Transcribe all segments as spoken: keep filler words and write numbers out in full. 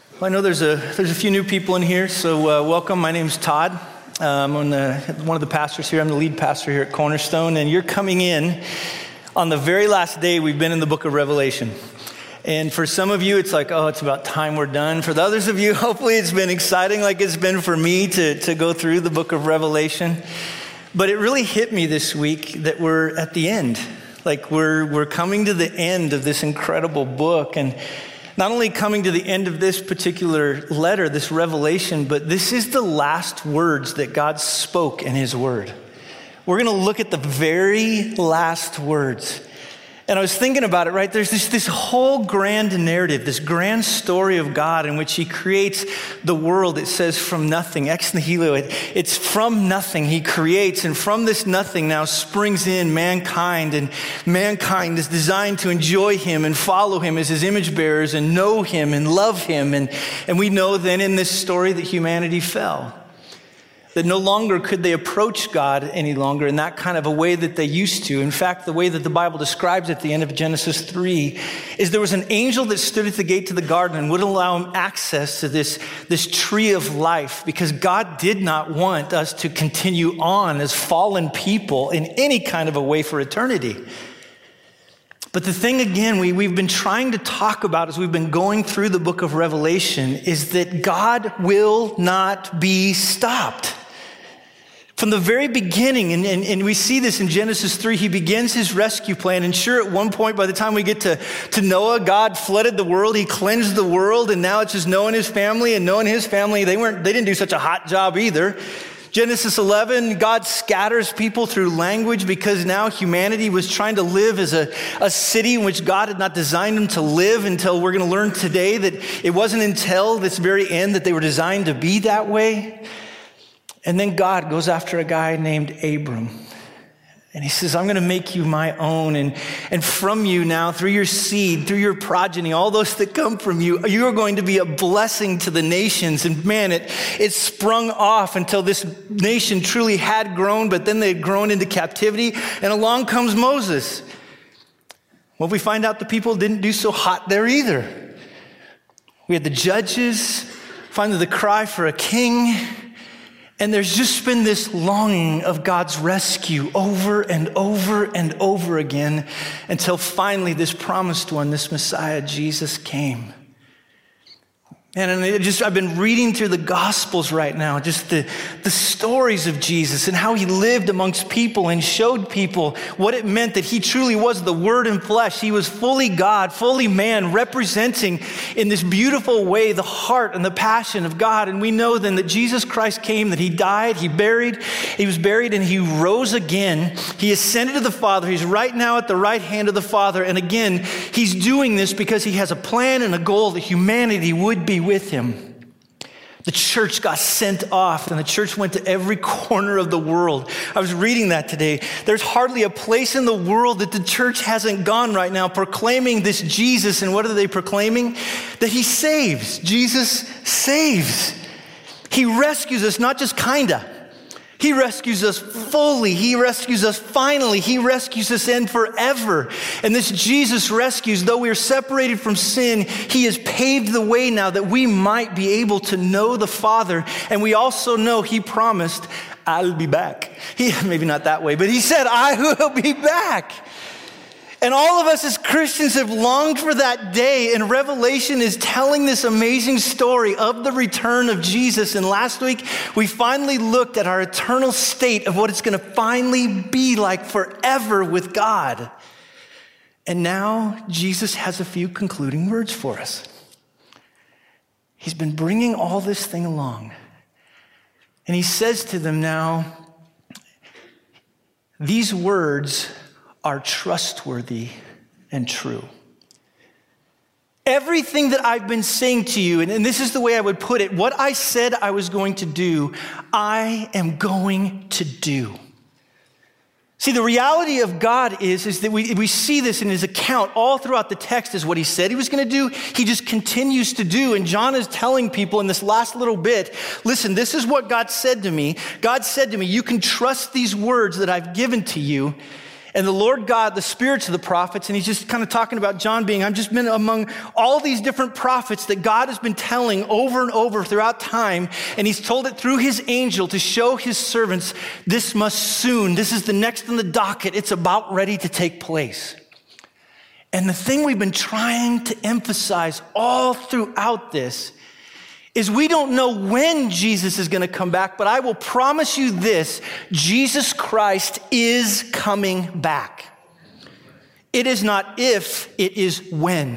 Well, I know there's a there's a few new people in here, so uh, welcome. My name's Todd. Um, I'm the, one of the pastors here. I'm the lead pastor here at Cornerstone, and you're coming in on the very last day we've been in the book of Revelation. And for some of you, it's like, oh, it's about time we're done. For the others of you, hopefully it's been exciting like it's been for me to, to go through the book of Revelation. But it really hit me this week that we're at the end. Like we're we're coming to the end of this incredible book, and not only coming to the end of this particular letter, this revelation, but this is the last words that God spoke in his word. We're going to look at the very last words. And I was thinking about it, right? There's this, this whole grand narrative, this grand story of God in which he creates the world. It says from nothing, ex nihilo. It, it's from nothing he creates. And from this nothing now springs in mankind. And mankind is designed to enjoy him and follow him as his image bearers and know him and love him. And, and we know then in this story that humanity fell. That no longer could they approach God any longer in that kind of a way that they used to. In fact, the way that the Bible describes at the end of Genesis three is there was an angel that stood at the gate to the garden and wouldn't allow him access to this, this tree of life because God did not want us to continue on as fallen people in any kind of a way for eternity. But the thing, again, we, we've been trying to talk about as we've been going through the book of Revelation is that God will not be stopped. From the very beginning, and, and, and we see this in Genesis three, he begins his rescue plan. And sure, at one point, by the time we get to, to Noah, God flooded the world, he cleansed the world, and now it's just Noah and his family, and Noah and his family, they weren't, they didn't do such a hot job either. Genesis eleven, God scatters people through language because now humanity was trying to live as a, a city in which God had not designed them to live until we're going to learn today that it wasn't until this very end that they were designed to be that way. And then God goes after a guy named Abram. And he says, I'm going to make you my own. And, and from you now, through your seed, through your progeny, all those that come from you, you are going to be a blessing to the nations. And man, it, it sprung off until this nation truly had grown, but then they had grown into captivity. And along comes Moses. Well, we find out the people didn't do so hot there either. We had the judges, finally the cry for a king. And there's just been this longing of God's rescue over and over and over again until finally this promised one, this Messiah, Jesus, came. And it just, I've been reading through the Gospels right now, just the, the stories of Jesus and how he lived amongst people and showed people what it meant that he truly was the Word in flesh. He was fully God, fully man, representing in this beautiful way the heart and the passion of God. And we know then that Jesus Christ came, that he died, he buried, he was buried, and he rose again. He ascended to the Father. He's right now at the right hand of the Father. And again, he's doing this because he has a plan and a goal that humanity would be with him. The church got sent off, and the church went to every corner of the world. I was reading that today. There's hardly a place in the world that the church hasn't gone right now proclaiming this Jesus. And what are they proclaiming? That he saves. Jesus saves. He rescues us, not just kinda. He rescues us fully. He rescues us finally. He rescues us in forever. And this Jesus rescues, though we are separated from sin, he has paved the way now that we might be able to know the Father. And we also know he promised, I'll be back. He, maybe not that way, but he said, I will be back. And all of us as Christians have longed for that day, and Revelation is telling this amazing story of the return of Jesus. And last week, we finally looked at our eternal state of what it's going to finally be like forever with God. And now Jesus has a few concluding words for us. He's been bringing all this thing along. And he says to them now, these words are trustworthy and true. Everything that I've been saying to you, and, and this is the way I would put it, what I said I was going to do, I am going to do. See, the reality of God is, is that we, we see this in his account all throughout the text is what he said he was going to do. He just continues to do. And John is telling people in this last little bit, listen, this is what God said to me. God said to me, you can trust these words that I've given to you. And the Lord God, the spirits of the prophets, and he's just kind of talking about John being, I've just been among all these different prophets that God has been telling over and over throughout time. And he's told it through his angel to show his servants, this must soon, this is the next in the docket. It's about ready to take place. And the thing we've been trying to emphasize all throughout this is we don't know when Jesus is going to come back, but I will promise you this, Jesus Christ is coming back. It is not if, it is when.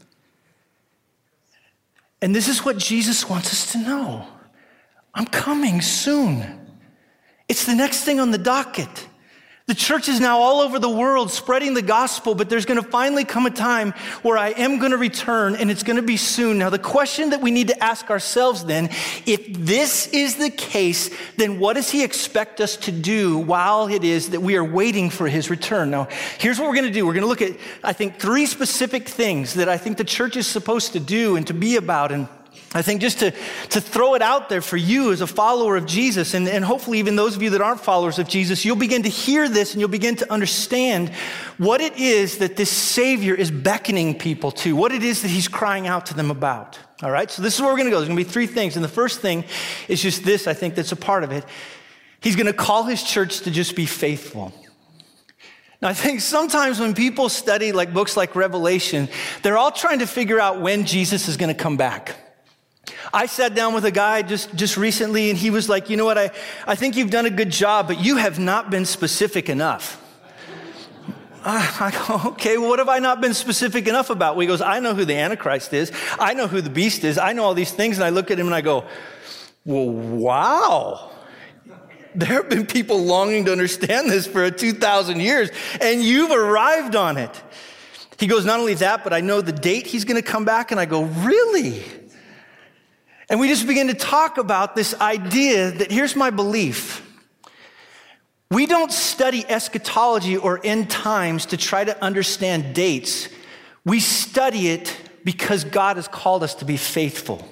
And this is what Jesus wants us to know. I'm coming soon. It's the next thing on the docket. The church is now all over the world spreading the gospel, but there's going to finally come a time where I am going to return, and it's going to be soon. Now, the question that we need to ask ourselves then, if this is the case, then what does he expect us to do while it is that we are waiting for his return? Now, here's what we're going to do. We're going to look at, I think, three specific things that I think the church is supposed to do and to be about. And I think just to, to throw it out there for you as a follower of Jesus, and, and hopefully even those of you that aren't followers of Jesus, you'll begin to hear this and you'll begin to understand what it is that this Savior is beckoning people to, what it is that he's crying out to them about. All right, so this is where we're going to go. There's going to be three things. And the first thing is just this, I think, that's a part of it. He's going to call his church to just be faithful. Now, I think sometimes when people study like books like Revelation, they're all trying to figure out when Jesus is going to come back. I sat down with a guy just, just recently, and he was like, you know what, I, I think you've done a good job, but you have not been specific enough. I go, okay, well, what have I not been specific enough about? Well, he goes, I know who the Antichrist is. I know who the beast is. I know all these things. And I look at him and I go, well, wow. There have been people longing to understand this for two thousand years, and you've arrived on it. He goes, not only that, but I know the date he's going to come back. And I go, really? And we just begin to talk about this idea that here's my belief. We don't study eschatology or end times to try to understand dates. We study it because God has called us to be faithful.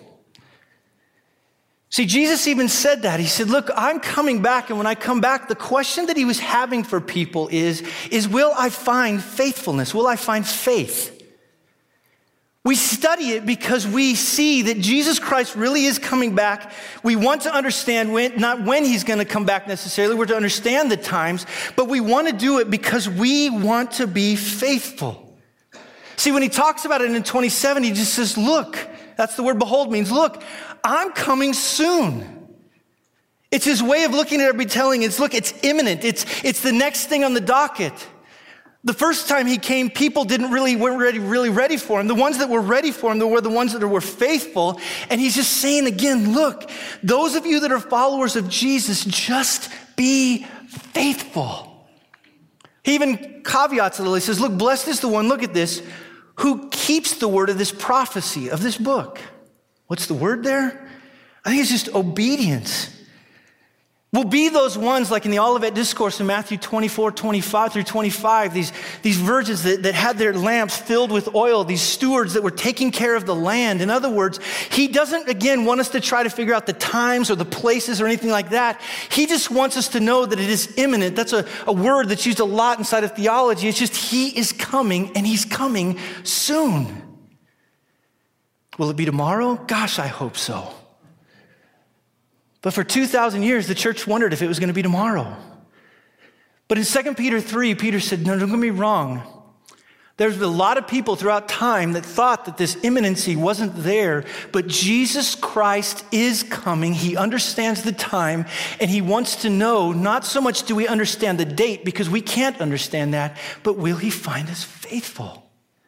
See, Jesus even said that. He said, look, I'm coming back, and when I come back, the question that he was having for people is, is will I find faithfulness? Will I find faith? We study it because we see that Jesus Christ really is coming back. We want to understand when, not when he's going to come back necessarily. We're to understand the times, but we want to do it because we want to be faithful. See, when he talks about it in twenty-seven, he just says, look, that's the word behold means, look, I'm coming soon. It's his way of looking at it, telling us, look, it's imminent. It's, it's the next thing on the docket. The first time he came, people didn't really, weren't ready, really ready for him. The ones that were ready for him were the ones that were faithful. And he's just saying again, look, those of you that are followers of Jesus, just be faithful. He even caveats a little. He says, look, blessed is the one, look at this, who keeps the word of this prophecy, of this book. What's the word there? I think it's just obedience. We'll be those ones like in the Olivet Discourse in Matthew twenty-four, twenty-five through twenty-five, these, these virgins that, that had their lamps filled with oil, these stewards that were taking care of the land. In other words, he doesn't, again, want us to try to figure out the times or the places or anything like that. He just wants us to know that it is imminent. That's a, a word that's used a lot inside of theology. It's just he is coming, and he's coming soon. Will it be tomorrow? Gosh, I hope so. But for two thousand years, the church wondered if it was going to be tomorrow. But in Second Peter three, Peter said, no, don't get me wrong. There's been a lot of people throughout time that thought that this imminency wasn't there, but Jesus Christ is coming. He understands the time, and he wants to know, not so much do we understand the date, because we can't understand that, but will he find us faithful?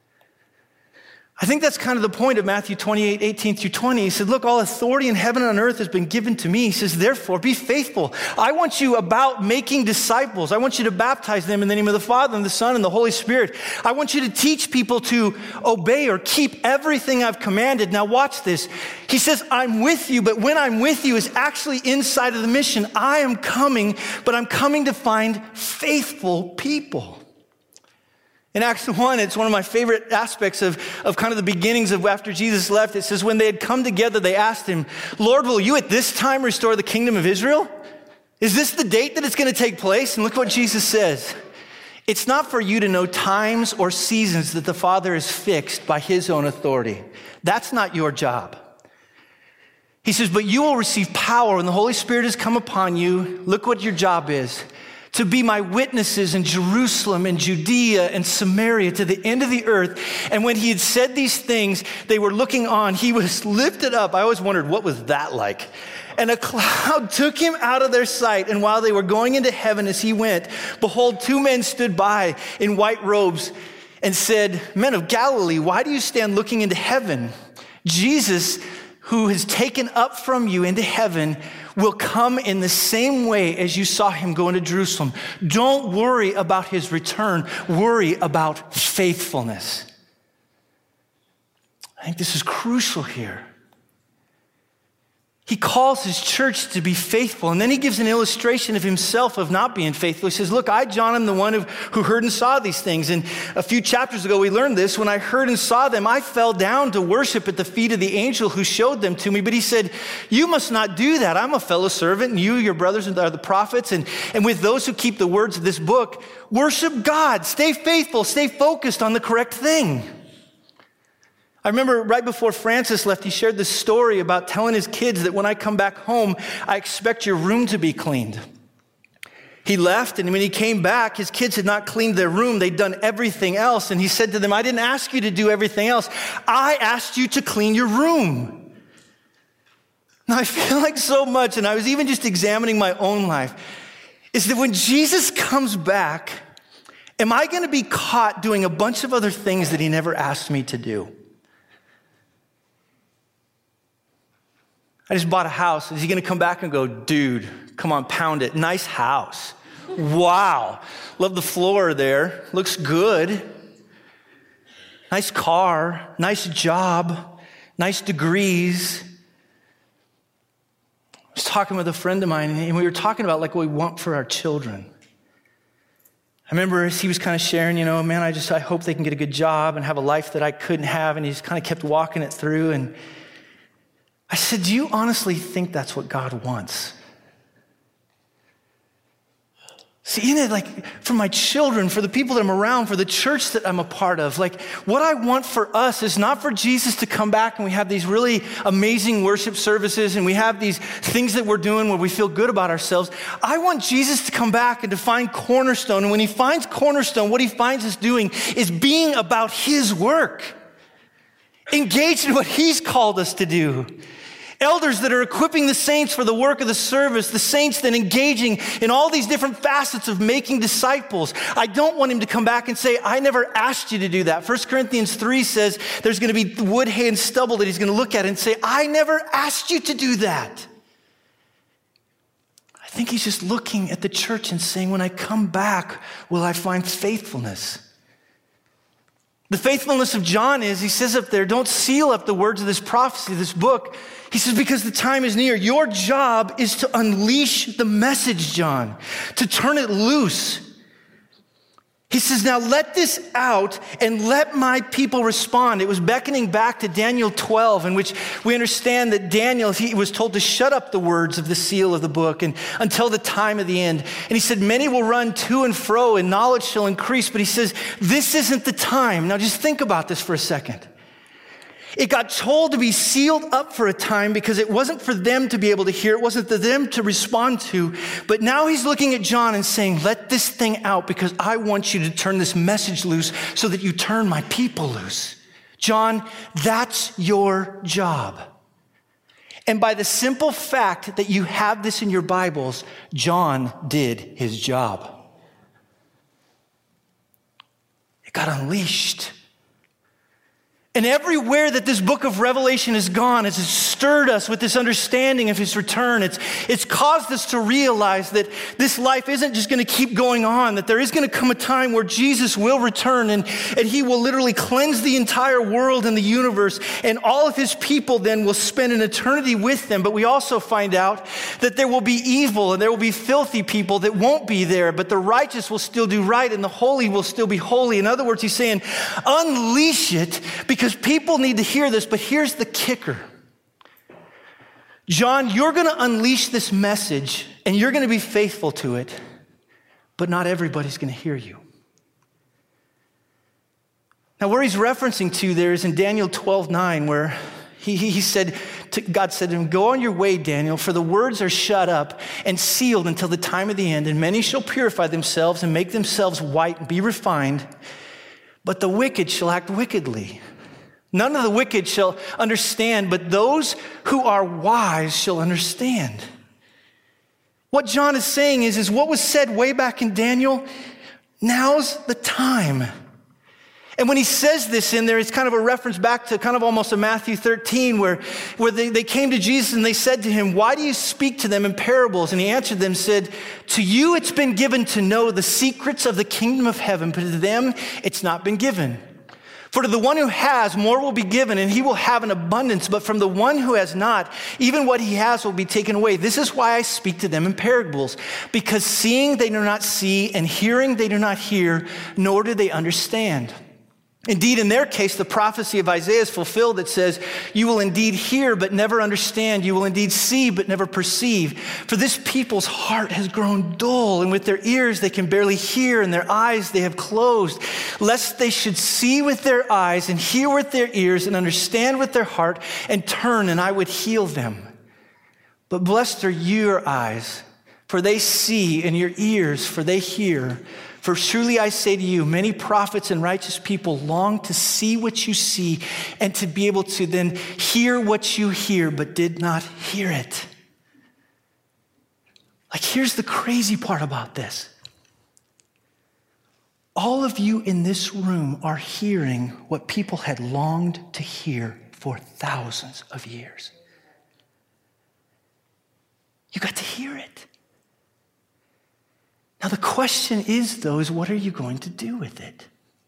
I think that's kind of the point of Matthew twenty-eight, eighteen through twenty. He said, look, all authority in heaven and on earth has been given to me. He says, therefore, be faithful. I want you about making disciples. I want you to baptize them in the name of the Father and the Son and the Holy Spirit. I want you to teach people to obey or keep everything I've commanded. Now watch this. He says, I'm with you, but when I'm with you is actually inside of the mission. I am coming, but I'm coming to find faithful people. In Acts one, it's one of my favorite aspects of, of kind of the beginnings of after Jesus left. It says, when they had come together, they asked him, Lord, will you at this time restore the kingdom of Israel? Is this the date that it's going to take place? And look what Jesus says. It's not for you to know times or seasons that the Father has fixed by his own authority. That's not your job. He says, but you will receive power when the Holy Spirit has come upon you. Look what your job is. To be my witnesses in Jerusalem and Judea and Samaria to the end of the earth. And when he had said these things, they were looking on. He was lifted up. I always wondered, what was that like? And a cloud took him out of their sight. And while they were going into heaven as he went, behold, two men stood by in white robes and said, men of Galilee, why do you stand looking into heaven? Jesus, who has taken up from you into heaven, will come in the same way as you saw him go into Jerusalem. Don't worry about his return. Worry about faithfulness. I think this is crucial here. He calls his church to be faithful, and then he gives an illustration of himself of not being faithful. He says, look, I, John, am the one who heard and saw these things. And a few chapters ago, we learned this. When I heard and saw them, I fell down to worship at the feet of the angel who showed them to me. But he said, you must not do that. I'm a fellow servant, and you, your brothers, are the prophets. And, and with those who keep the words of this book, worship God. Stay faithful. Stay focused on the correct thing. I remember right before Francis left, he shared this story about telling his kids that when I come back home, I expect your room to be cleaned. He left, and when he came back, his kids had not cleaned their room. They'd done everything else. And he said to them, I didn't ask you to do everything else. I asked you to clean your room. Now, I feel like so much, and I was even just examining my own life, is that when Jesus comes back, am I going to be caught doing a bunch of other things that he never asked me to do? I just bought a house. Is he going to come back and go, dude, come on, pound it. Nice house. Wow. Love the floor there. Looks good. Nice car. Nice job. Nice degrees. I was talking with a friend of mine, and we were talking about like what we want for our children. I remember he was kind of sharing, you know, man, I just, I hope they can get a good job and have a life that I couldn't have. And he just kind of kept walking it through. And I said, do you honestly think that's what God wants? See, in it, like, for my children, for the people that I'm around, for the church that I'm a part of, like, what I want for us is not for Jesus to come back and we have these really amazing worship services and we have these things that we're doing where we feel good about ourselves. I want Jesus to come back and to find Cornerstone. And when he finds Cornerstone, what he finds us doing is being about his work, engaged in what he's called us to do. Elders that are equipping the saints for the work of the service, the saints then engaging in all these different facets of making disciples. I don't want him to come back and say, I never asked you to do that. First Corinthians three says there's going to be wood, hay, and stubble that he's going to look at and say, I never asked you to do that. I think he's just looking at the church and saying, when I come back, will I find faithfulness? The faithfulness of John is, he says up there, don't seal up the words of this prophecy, this book. He says, because the time is near. Your job is to unleash the message, John, to turn it loose. He says, now let this out and let my people respond. It was beckoning back to Daniel twelve, in which we understand that Daniel, he was told to shut up the words of the seal of the book and until the time of the end. And he said, many will run to and fro and knowledge shall increase. But he says, this isn't the time. Now just think about this for a second. It got told to be sealed up for a time because it wasn't for them to be able to hear. It wasn't for them to respond to. But now he's looking at John and saying, let this thing out because I want you to turn this message loose so that you turn my people loose. John, that's your job. And by the simple fact that you have this in your Bibles, John did his job. It got unleashed. And everywhere that this book of Revelation has gone, it's stirred us with this understanding of his return. It's, it's caused us to realize that this life isn't just going to keep going on, that there is going to come a time where Jesus will return and, and he will literally cleanse the entire world and the universe, and all of his people then will spend an eternity with them. But we also find out that there will be evil and there will be filthy people that won't be there, but the righteous will still do right and the holy will still be holy. In other words, he's saying, unleash it because Because people need to hear this, but here's the kicker. John, you're going to unleash this message and you're going to be faithful to it, but not everybody's going to hear you. Now, where he's referencing to there is in Daniel twelve nine, where he, he said, to, God said to him, "Go on your way, Daniel, for the words are shut up and sealed until the time of the end, and many shall purify themselves and make themselves white and be refined, but the wicked shall act wickedly. None of the wicked shall understand, but those who are wise shall understand." What John is saying is, is what was said way back in Daniel, now's the time. And when he says this in there, it's kind of a reference back to kind of almost a Matthew thirteen where, where they, they came to Jesus and they said to him, "Why do you speak to them in parables?" And he answered them, said, "To you it's been given to know the secrets of the kingdom of heaven, but to them it's not been given. For to the one who has, more will be given, and he will have an abundance. But from the one who has not, even what he has will be taken away. This is why I speak to them in parables, because seeing they do not see, and hearing they do not hear, nor do they understand. Indeed, in their case, the prophecy of Isaiah is fulfilled that says, you will indeed hear, but never understand. You will indeed see, but never perceive. For this people's heart has grown dull, and with their ears they can barely hear, and their eyes they have closed, lest they should see with their eyes, and hear with their ears, and understand with their heart, and turn, and I would heal them. But blessed are your eyes, for they see, and your ears, for they hear. For truly I say to you, many prophets and righteous people long to see what you see and to be able to then hear what you hear, but did not hear it." Like, here's the crazy part about this. All of you in this room are hearing what people had longed to hear for thousands of years. You got to hear it. Now, the question is, though, is what are you going to do with it?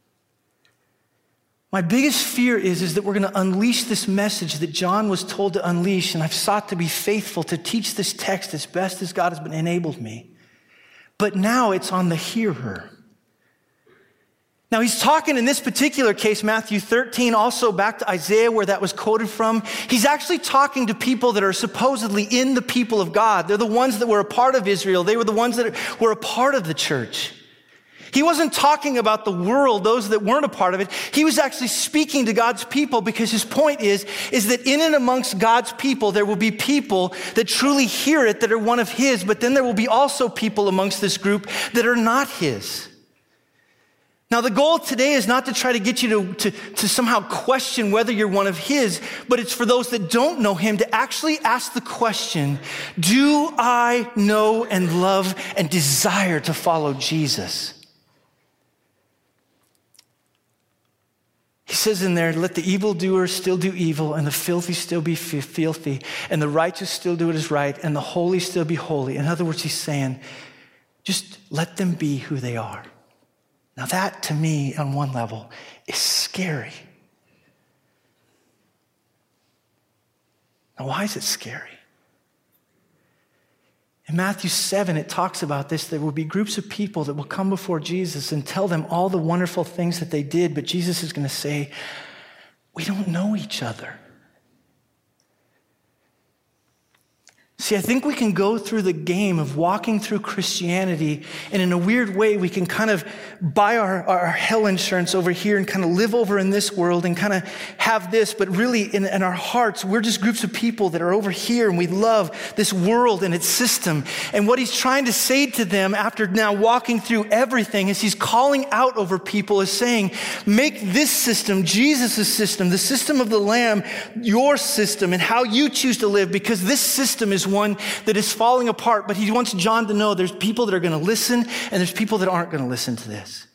My biggest fear is, is that we're going to unleash this message that John was told to unleash, and I've sought to be faithful to teach this text as best as God has been enabled me. But now it's on the hearer. Now, he's talking in this particular case, Matthew thirteen, also back to Isaiah where that was quoted from. He's actually talking to people that are supposedly in the people of God. They're the ones that were a part of Israel. They were the ones that were a part of the church. He wasn't talking about the world, those that weren't a part of it. He was actually speaking to God's people, because his point is, is that in and amongst God's people, there will be people that truly hear it, that are one of his, but then there will be also people amongst this group that are not his. Now, the goal today is not to try to get you to, to, to somehow question whether you're one of his, but it's for those that don't know him to actually ask the question, do I know and love and desire to follow Jesus? He says in there, let the evildoer still do evil, and the filthy still be f- filthy, and the righteous still do what is right, and the holy still be holy. In other words, he's saying, just let them be who they are. Now that, to me, on one level, is scary. Now, why is it scary? In Matthew seven, it talks about this. There will be groups of people that will come before Jesus and tell them all the wonderful things that they did, but Jesus is going to say, we don't know each other. See, I think we can go through the game of walking through Christianity, and in a weird way, we can kind of buy our, our hell insurance over here and kind of live over in this world and kind of have this, but really in, in our hearts, we're just groups of people that are over here, and we love this world and its system. And what he's trying to say to them after now walking through everything is he's calling out over people, is saying, make this system, Jesus' system, the system of the Lamb, your system and how you choose to live, because this system is one that is falling apart. But he wants John to know there's people that are going to listen and there's people that aren't going to listen to this.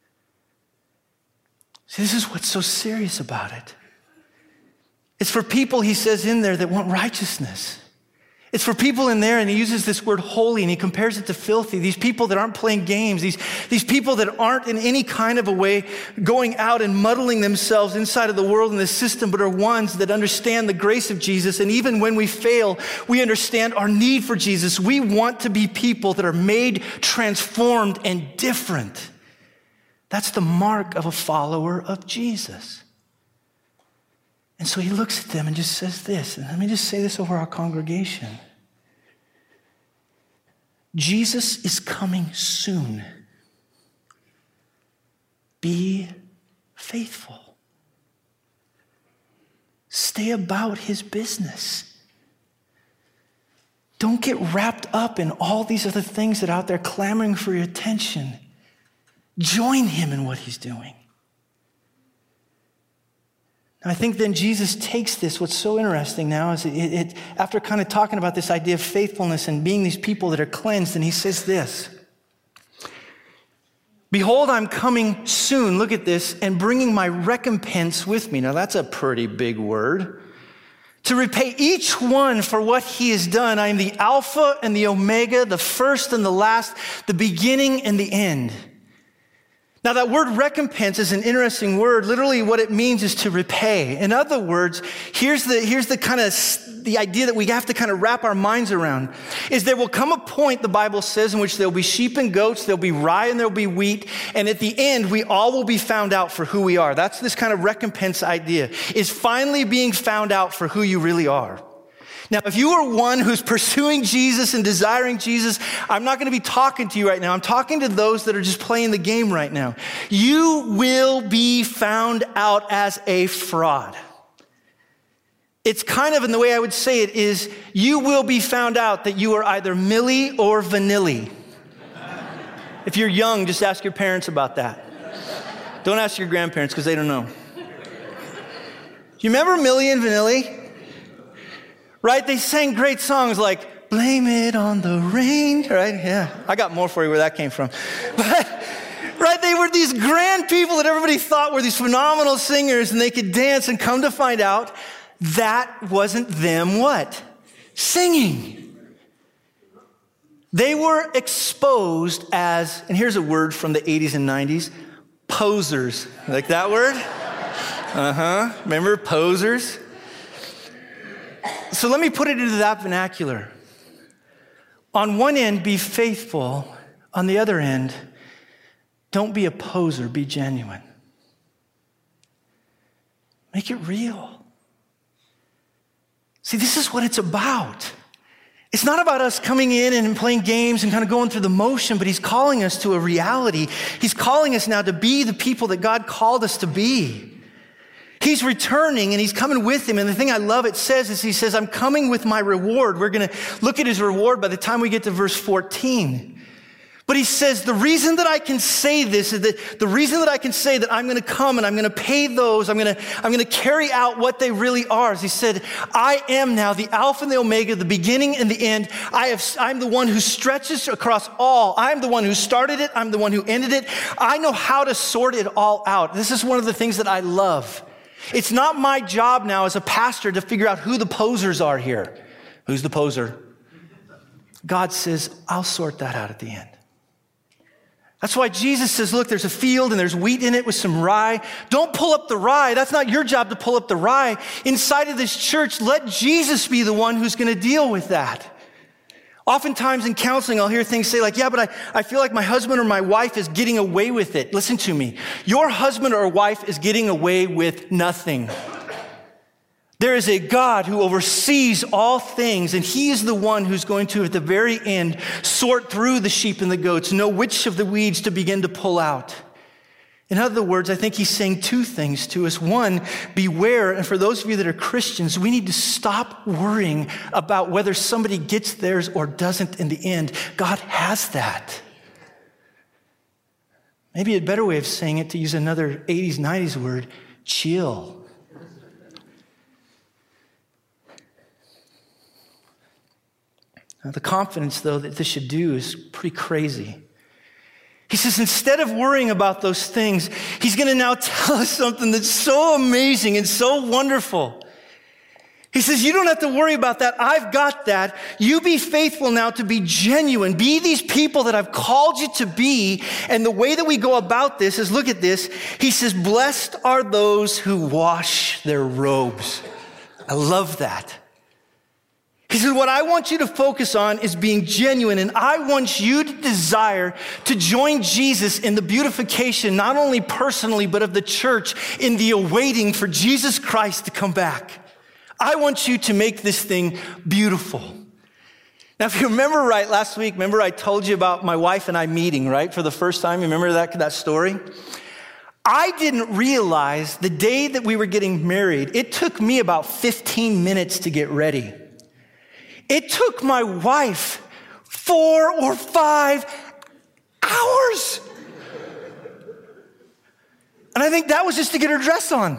See, this is what's so serious about it. It's for people, he says in there, that want righteousness. It's for people in there, and he uses this word holy, and he compares it to filthy. These people that aren't playing games, these, these people that aren't in any kind of a way going out and muddling themselves inside of the world and the system, but are ones that understand the grace of Jesus. And even when we fail, we understand our need for Jesus. We want to be people that are made, transformed, and different. That's the mark of a follower of Jesus. And so he looks at them and just says this, and let me just say this over our congregation. Jesus is coming soon. Be faithful. Stay about his business. Don't get wrapped up in all these other things that are out there clamoring for your attention. Join him in what he's doing. I think then Jesus takes this. What's so interesting now is it, it, after kind of talking about this idea of faithfulness and being these people that are cleansed, and he says this, behold, I'm coming soon, look at this, and bringing my recompense with me. Now that's a pretty big word. To repay each one for what he has done. I am the Alpha and the Omega, the first and the last, the beginning and the end. Now that word recompense is an interesting word. Literally what it means is to repay. In other words, here's the, here's the kind of, the idea that we have to kind of wrap our minds around is there will come a point, the Bible says, in which there'll be sheep and goats, there'll be rye and there'll be wheat. And at the end, we all will be found out for who we are. That's this kind of recompense idea, is finally being found out for who you really are. Now, if you are one who's pursuing Jesus and desiring Jesus, I'm not going to be talking to you right now. I'm talking to those that are just playing the game right now. You will be found out as a fraud. It's kind of, in the way I would say it is, you will be found out that you are either Milli or Vanilli. If you're young, just ask your parents about that. Don't ask your grandparents because they don't know. You remember Milli and Vanilli? Right? They sang great songs like, blame it on the rain, right? Yeah, I got more for you where that came from. But, right, they were these grand people that everybody thought were these phenomenal singers and they could dance, and come to find out that wasn't them what? Singing. They were exposed as, and here's a word from the eighties and nineties, posers. Like that word? Uh-huh. Remember posers? So let me put it into that vernacular. On one end, be faithful. On the other end, don't be a poser, be genuine. Make it real. See, this is what it's about. It's not about us coming in and playing games and kind of going through the motion, but he's calling us to a reality. He's calling us now to be the people that God called us to be. He's returning and he's coming with him. And the thing I love it says is he says, I'm coming with my reward. We're going to look at his reward by the time we get to verse fourteen. But he says, the reason that I can say this is that the reason that I can say that I'm going to come and I'm going to pay those, I'm going to, I'm going to carry out what they really are. Is he said, I am now the Alpha and the Omega, the beginning and the end. I have, I'm the one who stretches across all. I'm the one who started it. I'm the one who ended it. I know how to sort it all out. This is one of the things that I love. It's not my job now as a pastor to figure out who the posers are here. Who's the poser? God says, I'll sort that out at the end. That's why Jesus says, look, there's a field and there's wheat in it with some rye. Don't pull up the rye. That's not your job to pull up the rye. Inside of this church, let Jesus be the one who's going to deal with that. Oftentimes in counseling, I'll hear things say like, yeah, but I, I feel like my husband or my wife is getting away with it. Listen to me. Your husband or wife is getting away with nothing. There is a God who oversees all things, and he is the one who's going to, at the very end, sort through the sheep and the goats, know which of the weeds to begin to pull out. In other words, I think he's saying two things to us. One, beware. And for those of you that are Christians, we need to stop worrying about whether somebody gets theirs or doesn't in the end. God has that. Maybe a better way of saying it, to use another eighties, nineties word, chill. Now, the confidence, though, that this should do is pretty crazy. He says, instead of worrying about those things, he's going to now tell us something that's so amazing and so wonderful. He says, you don't have to worry about that. I've got that. You be faithful now to be genuine. Be these people that I've called you to be. And the way that we go about this is, look at this. He says, blessed are those who wash their robes. I love that. He said, what I want you to focus on is being genuine, and I want you to desire to join Jesus in the beautification, not only personally, but of the church in the awaiting for Jesus Christ to come back. I want you to make this thing beautiful. Now, if you remember right, last week, remember I told you about my wife and I meeting, right, for the first time? You remember that, that story? I didn't realize the day that we were getting married, it took me about fifteen minutes to get ready. It took my wife four or five hours. And I think that was just to get her dress on.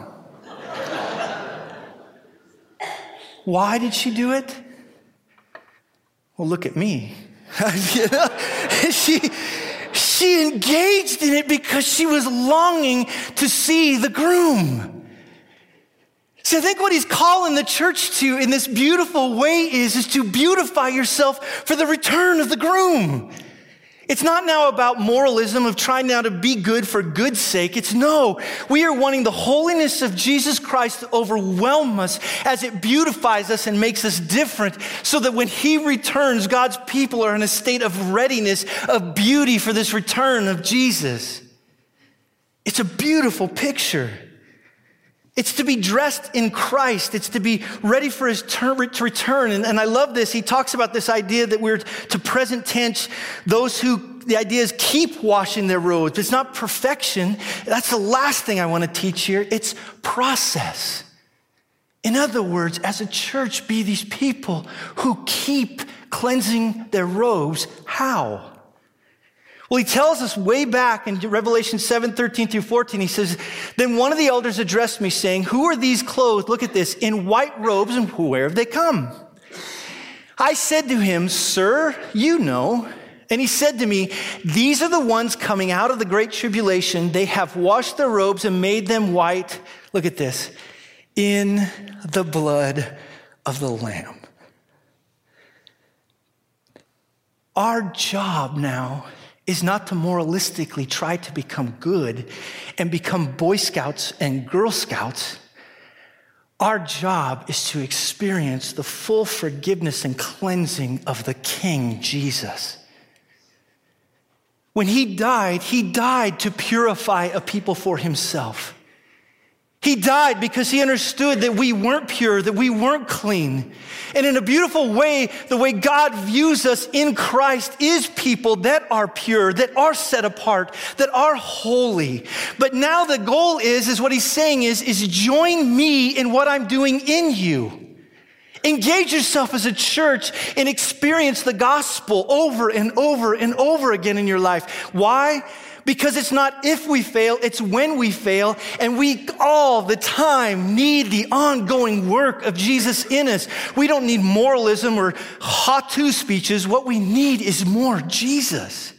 Why did she do it? Well, look at me. You know? she, she engaged in it because she was longing to see the groom. See, I think what he's calling the church to in this beautiful way is, is to beautify yourself for the return of the groom. It's not now about moralism of trying now to be good for good's sake. It's no, we are wanting the holiness of Jesus Christ to overwhelm us as it beautifies us and makes us different, so that when he returns, God's people are in a state of readiness, of beauty for this return of Jesus. It's a beautiful picture. It's to be dressed in Christ. It's to be ready for his turn, to return. And, and I love this. He talks about this idea that we're to present tense those who, the idea is keep washing their robes. It's not perfection. That's the last thing I want to teach here. It's process. In other words, as a church, be these people who keep cleansing their robes. How? Well, he tells us way back in Revelation seven, thirteen through fourteen, he says, then one of the elders addressed me saying, who are these clothed? Look at this, in white robes, and where have they come? I said to him, sir, you know. And he said to me, these are the ones coming out of the great tribulation. They have washed their robes and made them white. Look at this, in the blood of the Lamb. Our job now is not to moralistically try to become good and become Boy Scouts and Girl Scouts. Our job is to experience the full forgiveness and cleansing of the King Jesus. When he died, he died to purify a people for himself. He died because he understood that we weren't pure, that we weren't clean. And in a beautiful way, the way God views us in Christ is people that are pure, that are set apart, that are holy. But now the goal is, is what he's saying is, is join me in what I'm doing in you. Engage yourself as a church and experience the gospel over and over and over again in your life. Why? Because it's not if we fail, it's when we fail, and we all the time need the ongoing work of Jesus in us. We don't need moralism or how-to speeches. What we need is more Jesus.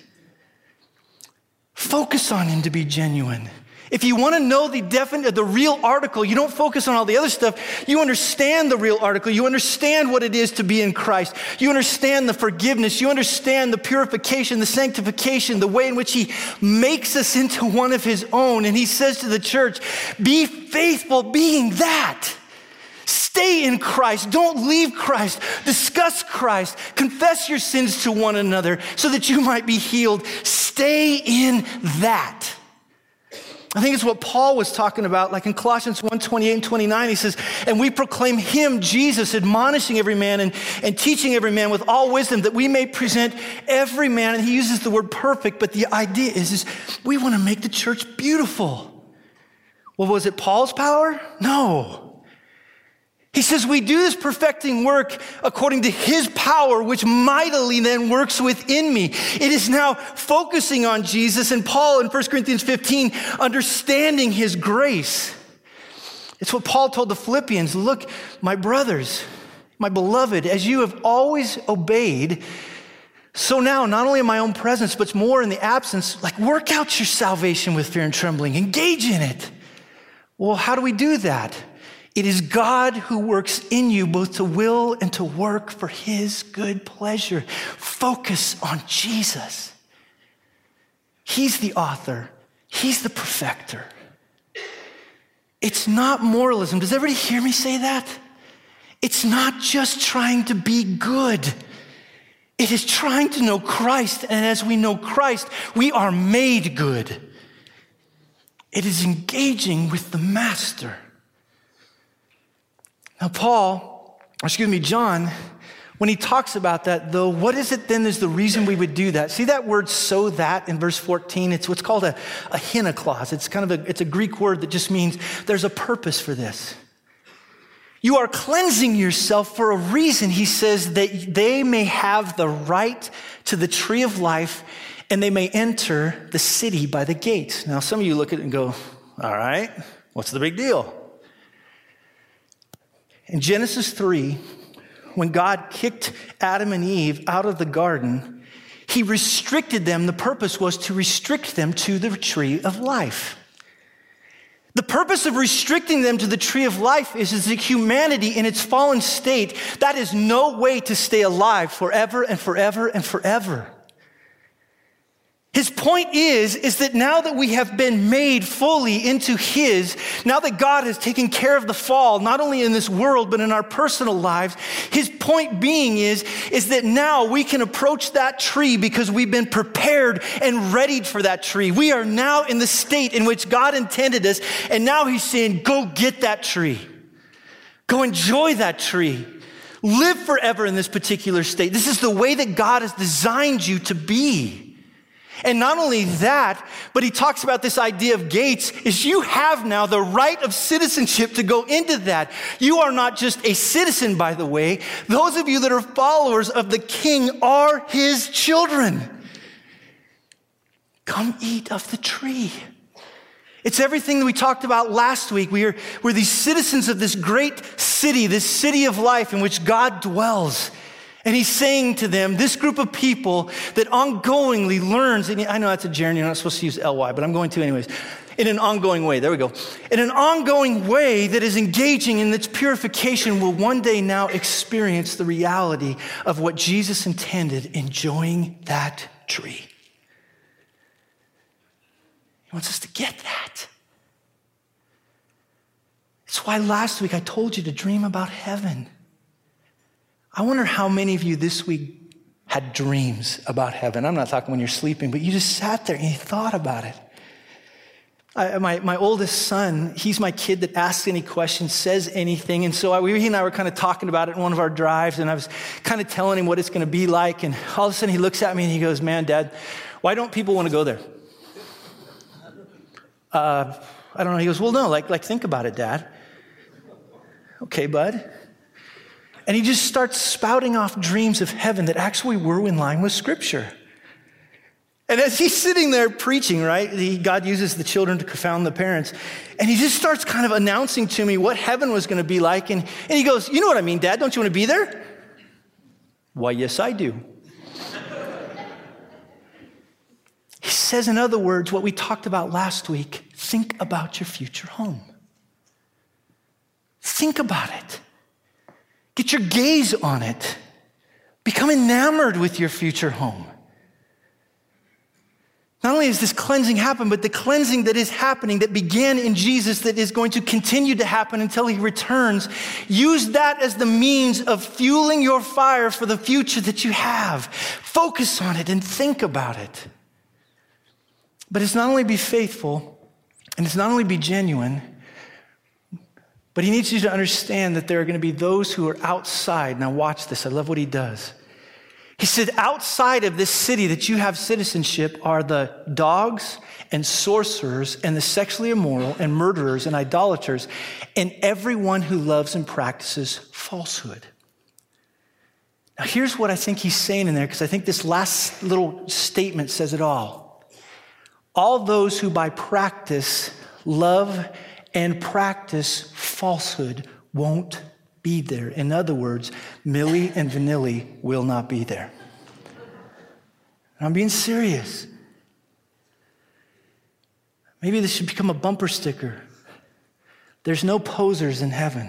Focus on him to be genuine. If you want to know the definite, the real article, you don't focus on all the other stuff. You understand the real article. You understand what it is to be in Christ. You understand the forgiveness. You understand the purification, the sanctification, the way in which he makes us into one of his own. And he says to the church, be faithful being that. Stay in Christ. Don't leave Christ. Discuss Christ. Confess your sins to one another so that you might be healed. Stay in that. I think it's what Paul was talking about, like in Colossians one, twenty-eight and twenty-nine, he says, and we proclaim him, Jesus, admonishing every man and, and teaching every man with all wisdom, that we may present every man, and he uses the word perfect, but the idea is, is we want to make the church beautiful. Well, was it Paul's power? No. He says we do this perfecting work according to his power, which mightily then works within me. It is now focusing on Jesus, and Paul in First Corinthians fifteen, understanding his grace. It's what Paul told the Philippians. Look, my brothers, my beloved, as you have always obeyed, so now, not only in my own presence, but more in the absence, like work out your salvation with fear and trembling. Engage in it. Well, how do we do that? It is God who works in you both to will and to work for his good pleasure. Focus on Jesus. He's the author. He's the perfecter. It's not moralism. Does everybody hear me say that? It's not just trying to be good. It is trying to know Christ, and as we know Christ, we are made good. It is engaging with the Master. Now, Paul, or excuse me, John, When he talks about that, though, what is it then is the reason we would do that? See that word "so that" in verse fourteen? It's what's called a, a hina clause. It's kind of a, it's a Greek word that just means there's a purpose for this. You are cleansing yourself for a reason, he says, that they may have the right to the tree of life and they may enter the city by the gates. Now, some of you look at it and go, all right, what's the big deal? In Genesis three, when God kicked Adam and Eve out of the garden, he restricted them. The purpose was to restrict them to the tree of life. The purpose of restricting them to the tree of life is, is that humanity in its fallen state, that is no way to stay alive forever and forever and forever. His point is, is that now that we have been made fully into his, now that God has taken care of the fall, not only in this world, but in our personal lives, his point being is, is that now we can approach that tree because we've been prepared and readied for that tree. We are now in the state in which God intended us, and now he's saying, go get that tree. Go enjoy that tree. Live forever in this particular state. This is the way that God has designed you to be. And not only that, but he talks about this idea of gates, is you have now the right of citizenship to go into that. You are not just a citizen, by the way. Those of you that are followers of the King are his children. Come eat of the tree. It's everything that we talked about last week. We are, we're these citizens of this great city, this city of life in which God dwells. And he's saying to them, this group of people that ongoingly learns, and I know that's a gerund, you're not supposed to use L Y, but I'm going to anyways, in an ongoing way, there we go. In an ongoing way that is engaging in its purification will one day now experience the reality of what Jesus intended, enjoying that tree. He wants us to get that. It's why last week I told you to dream about heaven. I wonder how many of you this week had dreams about heaven. I'm not talking when you're sleeping, but you just sat there and you thought about it. I, my, my oldest son, he's my kid that asks any questions, says anything. And so I, we, he and I were kind of talking about it in one of our drives, and I was kind of telling him what it's going to be like. And all of a sudden he looks at me and he goes, man, Dad, why don't people want to go there? Uh, I don't know. He goes, well, no, like, like think about it, Dad. Okay, bud. And he just starts spouting off dreams of heaven that actually were in line with Scripture. And as he's sitting there preaching, right, he, God uses the children to confound the parents. And he just starts kind of announcing to me what heaven was going to be like. And, and he goes, you know what I mean, Dad? Don't you want to be there? Why, yes, I do. He says, in other words, what we talked about last week, think about your future home. Think about it. Get your gaze on it. Become enamored with your future home. Not only does this cleansing happen, but the cleansing that is happening, that began in Jesus, that is going to continue to happen until he returns, use that as the means of fueling your fire for the future that you have. Focus on it and think about it. But it's not only be faithful, and it's not only be genuine, but he needs you to understand that there are going to be those who are outside. Now watch this. I love what he does. He said, outside of this city that you have citizenship are the dogs and sorcerers and the sexually immoral and murderers and idolaters and everyone who loves and practices falsehood. Now here's what I think he's saying in there, because I think this last little statement says it all. All those who by practice love and practice falsehood won't be there. In other words, Milli and Vanilli will not be there. I'm being serious. Maybe this should become a bumper sticker. There's no posers in heaven.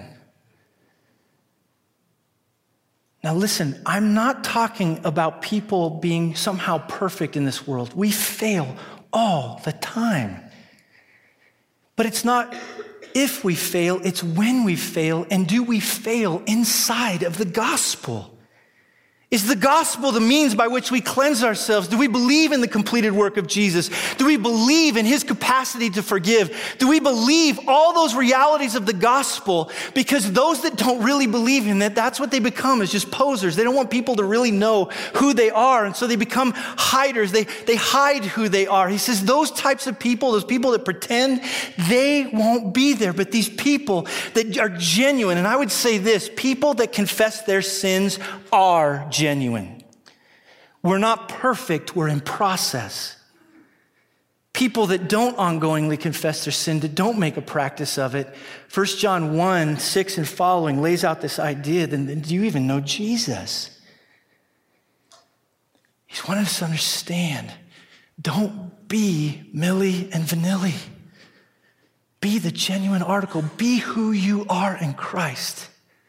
Now listen, I'm not talking about people being somehow perfect in this world. We fail all the time. But it's not if we fail, it's when we fail, and do we fail inside of the gospel? Is the gospel the means by which we cleanse ourselves? Do we believe in the completed work of Jesus? Do we believe in his capacity to forgive? Do we believe all those realities of the gospel? Because those that don't really believe in that, that's what they become, is just posers. They don't want people to really know who they are, and so they become hiders. They, they hide who they are. He says those types of people, those people that pretend, they won't be there. But these people that are genuine, and I would say this, people that confess their sins are genuine. We're not perfect, we're in process. People that don't ongoingly confess their sin, that don't make a practice of it. First John one, six and following lays out this idea, then do you even know Jesus? He's wanting us to understand, don't be Milli and Vanilli. Be the genuine article. Be who you are in Christ.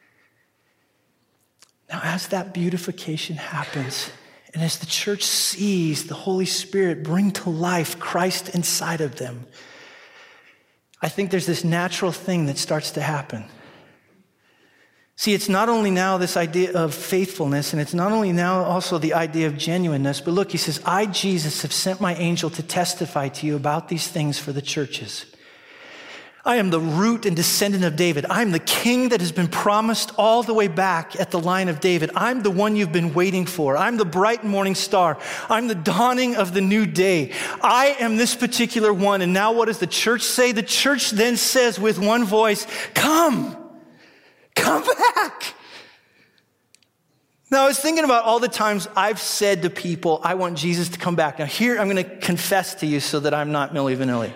Now, as that beautification happens, and as the church sees the Holy Spirit bring to life Christ inside of them, I think there's this natural thing that starts to happen. See, it's not only now this idea of faithfulness, and it's not only now also the idea of genuineness, but look, he says, I, Jesus, have sent my angel to testify to you about these things for the churches. I am the root and descendant of David. I'm the king that has been promised all the way back at the line of David. I'm the one you've been waiting for. I'm the bright morning star. I'm the dawning of the new day. I am this particular one. And now what does the church say? The church then says with one voice, come, come back. Now, I was thinking about all the times I've said to people, I want Jesus to come back. Now here, I'm going to confess to you so that I'm not Milli Vanilli.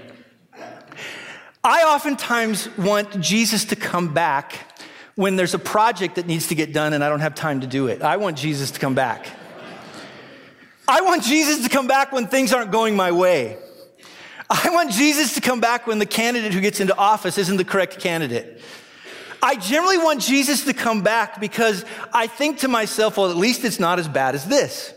I oftentimes want Jesus to come back when there's a project that needs to get done and I don't have time to do it. I want Jesus to come back. I want Jesus to come back when things aren't going my way. I want Jesus to come back when the candidate who gets into office isn't the correct candidate. I generally want Jesus to come back because I think to myself, well, at least it's not as bad as this.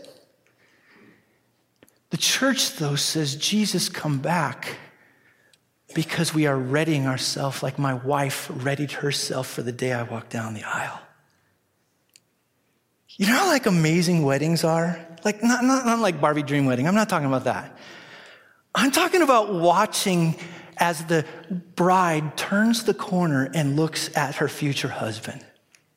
The church, though, says, Jesus, come back. Because we are readying ourselves like my wife readied herself for the day I walked down the aisle. You know how like amazing weddings are? Like not, not, not like Barbie dream wedding. I'm not talking about that. I'm talking about watching as the bride turns the corner and looks at her future husband.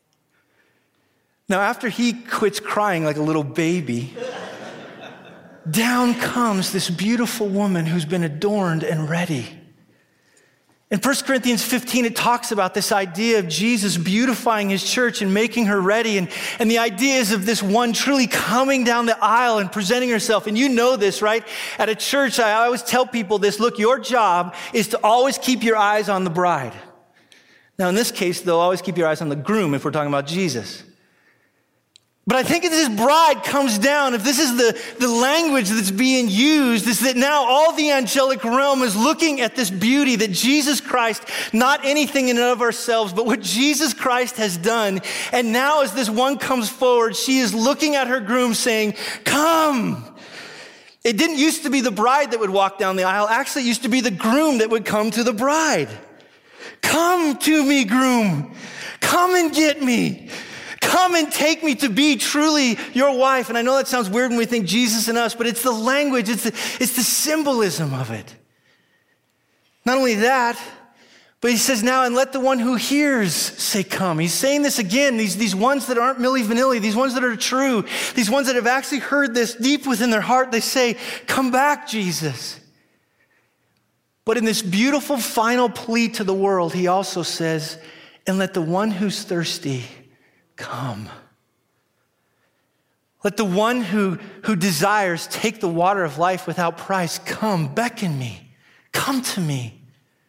Now, after he quits crying like a little baby, down comes this beautiful woman who's been adorned and ready. In First Corinthians fifteen, it talks about this idea of Jesus beautifying his church and making her ready. And, and the idea is of this one truly coming down the aisle and presenting herself. And you know this, right? At a church, I always tell people this, look, your job is to always keep your eyes on the bride. Now, in this case, though, always keep your eyes on the groom if we're talking about Jesus. But I think if this bride comes down, if this is the, the language that's being used, is that now all the angelic realm is looking at this beauty that Jesus Christ, not anything in and of ourselves, but what Jesus Christ has done. And now as this one comes forward, she is looking at her groom saying, come. It didn't used to be the bride that would walk down the aisle. Actually, it used to be the groom that would come to the bride. Come to me, groom. Come and get me. Come and take me to be truly your wife. And I know that sounds weird when we think Jesus and us, but it's the language, it's the, it's the symbolism of it. Not only that, but he says now, and let the one who hears say come. He's saying this again, these, these ones that aren't Milli Vanilli, these ones that are true, these ones that have actually heard this deep within their heart, they say, come back, Jesus. But in this beautiful final plea to the world, he also says, and let the one who's thirsty come. Let the one who, who desires take the water of life without price. Come, beckon me. Come to me.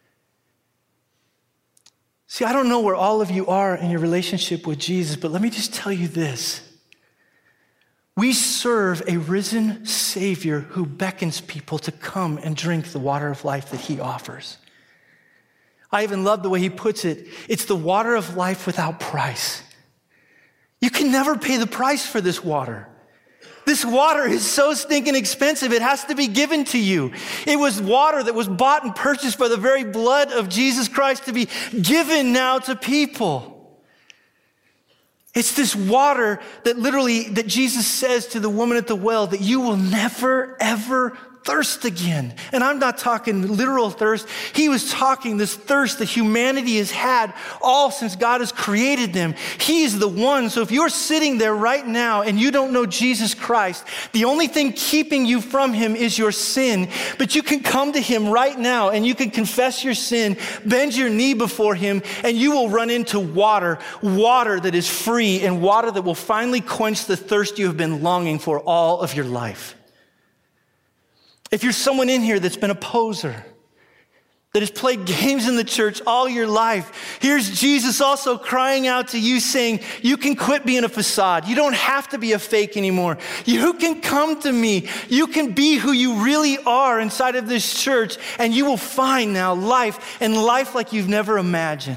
See, I don't know where all of you are in your relationship with Jesus, but let me just tell you this. We serve a risen Savior who beckons people to come and drink the water of life that he offers. I even love the way he puts it. It's the water of life without price. You can never pay the price for this water. This water is so stinking expensive, it has to be given to you. It was water that was bought and purchased by the very blood of Jesus Christ to be given now to people. It's this water that literally, that Jesus says to the woman at the well, that you will never, ever thirst again. And I'm not talking literal thirst. He was talking this thirst that humanity has had all since God has created them. He is the one. So if you're sitting there right now and you don't know Jesus Christ, the only thing keeping you from him is your sin. But you can come to him right now and you can confess your sin, bend your knee before him, and you will run into water, water that is free and water that will finally quench the thirst you have been longing for all of your life. If you're someone in here that's been a poser, that has played games in the church all your life, here's Jesus also crying out to you saying, you can quit being a facade. You don't have to be a fake anymore. You can come to me. You can be who you really are inside of this church, and you will find now life, and life like you've never imagined.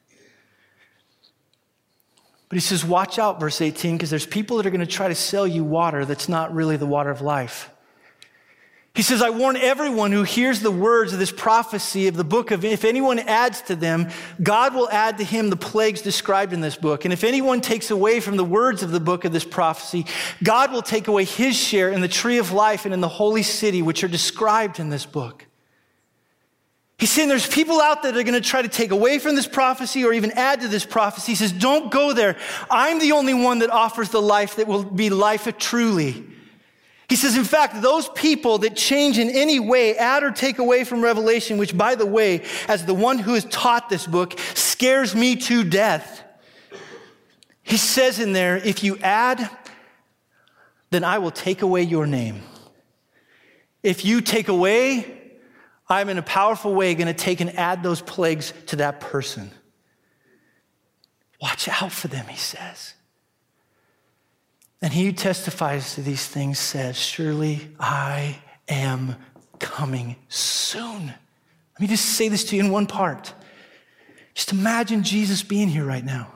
But he says, watch out, verse eighteen, because there's people that are going to try to sell you water that's not really the water of life. He says, I warn everyone who hears the words of this prophecy of the book of, if anyone adds to them, God will add to him the plagues described in this book. And if anyone takes away from the words of the book of this prophecy, God will take away his share in the tree of life and in the holy city, which are described in this book. He's saying there's people out there that are going to try to take away from this prophecy or even add to this prophecy. He says, don't go there. I'm the only one that offers the life that will be life truly. He says, in fact, those people that change in any way, add or take away from Revelation, which, by the way, as the one who has taught this book, scares me to death. He says in there, if you add, then I will take away your name. If you take away, I'm in a powerful way going to take and add those plagues to that person. Watch out for them, he says. And he who testifies to these things says, surely I am coming soon. Let me just say this to you in one part. Just imagine Jesus being here right now.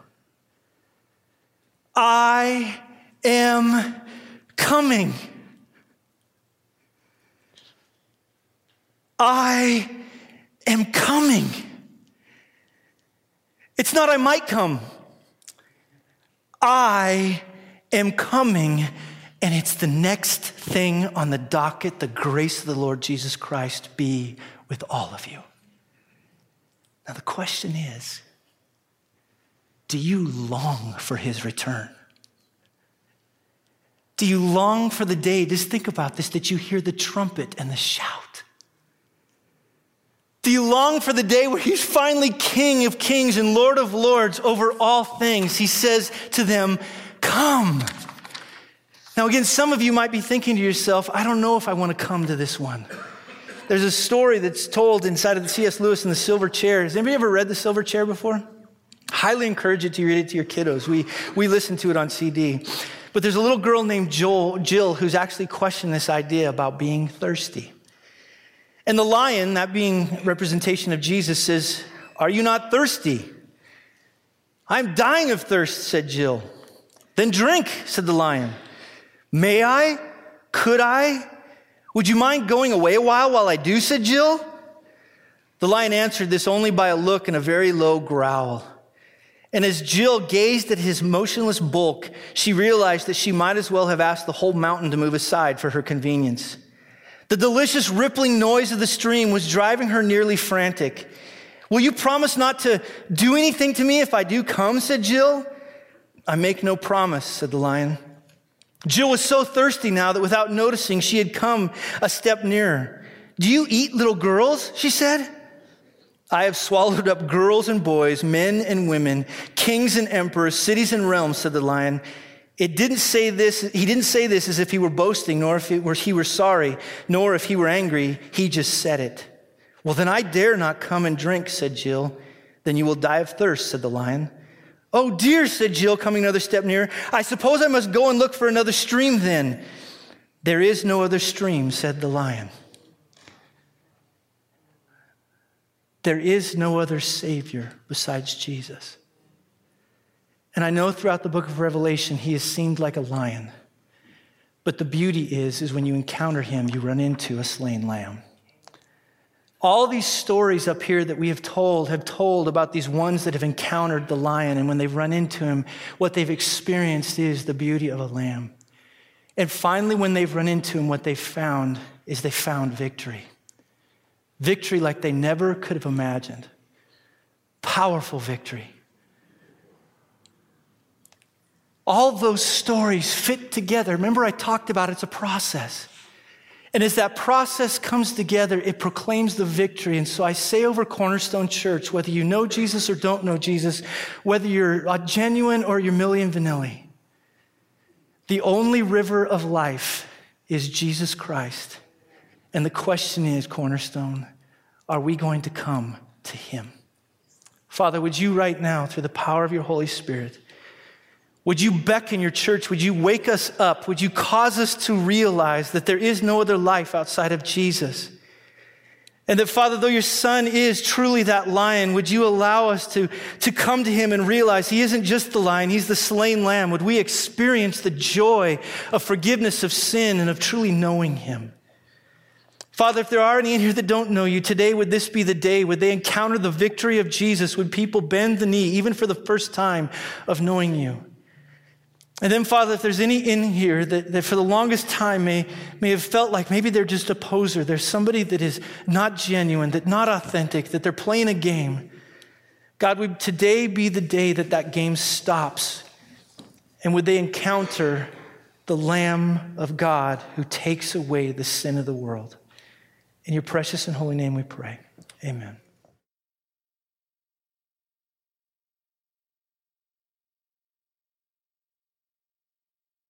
I am coming. I am coming. It's not I might come. I am coming, and it's the next thing on the docket. The grace of the Lord Jesus Christ be with all of you. Now the question is, do you long for his return? Do you long for the day, just think about this, that you hear the trumpet and the shout? Do you long for the day where he's finally King of kings and Lord of lords over all things? He says to them, come. Now again, some of you might be thinking to yourself, I don't know if I want to come to this one. There's a story that's told inside of the C S Lewis and the Silver Chair. Has anybody ever read The Silver Chair before? Highly encourage you to read it to your kiddos. We, we listen to it on C D. But there's a little girl named Joel, Jill, who's actually questioned this idea about being thirsty. And the lion, that being representation of Jesus, says, are you not thirsty? I'm dying of thirst, said Jill. Then drink, said the lion. May I? Could I? Would you mind going away a while while I do, said Jill? The lion answered this only by a look and a very low growl. And as Jill gazed at his motionless bulk, she realized that she might as well have asked the whole mountain to move aside for her convenience. The delicious rippling noise of the stream was driving her nearly frantic. Will you promise not to do anything to me if I do come, said Jill. I make no promise, said the lion. Jill was so thirsty now that without noticing, she had come a step nearer. Do you eat little girls? She said. I have swallowed up girls and boys, men and women, kings and emperors, cities and realms, said the lion. It didn't say this, he didn't say this as if he were boasting, nor if it were, he were sorry, nor if he were angry. He just said it. Well, then I dare not come and drink, said Jill. Then you will die of thirst, said the lion. Oh dear, said Jill, coming another step nearer. I suppose I must go and look for another stream then. There is no other stream, said the lion. There is no other Savior besides Jesus. And I know throughout the book of Revelation, he has seemed like a lion. But the beauty is, is when you encounter him, you run into a slain lamb. All these stories up here that we have told have told about these ones that have encountered the lion, and when they've run into him, what they've experienced is the beauty of a lamb. And finally, when they've run into him, what they've found is they found victory. Victory like they never could have imagined. Powerful victory. All those stories fit together. Remember, I talked about it's a process. And as that process comes together, it proclaims the victory. And so I say over Cornerstone Church, whether you know Jesus or don't know Jesus, whether you're genuine or you're Milli Vanilli, the only river of life is Jesus Christ. And the question is, Cornerstone, are we going to come to him? Father, would you right now, through the power of your Holy Spirit, would you beckon your church? Would you wake us up? Would you cause us to realize that there is no other life outside of Jesus? And that, Father, though your Son is truly that lion, would you allow us to, to come to him and realize he isn't just the lion, he's the slain lamb? Would we experience the joy of forgiveness of sin and of truly knowing him? Father, if there are any in here that don't know you, today would this be the day? Would they encounter the victory of Jesus? Would people bend the knee, even for the first time, of knowing you? And then, Father, if there's any in here that, that for the longest time may, may have felt like maybe they're just a poser, there's somebody that is not genuine, that not authentic, that they're playing a game, God, would today be the day that that game stops? And would they encounter the Lamb of God who takes away the sin of the world? In your precious and holy name we pray. Amen.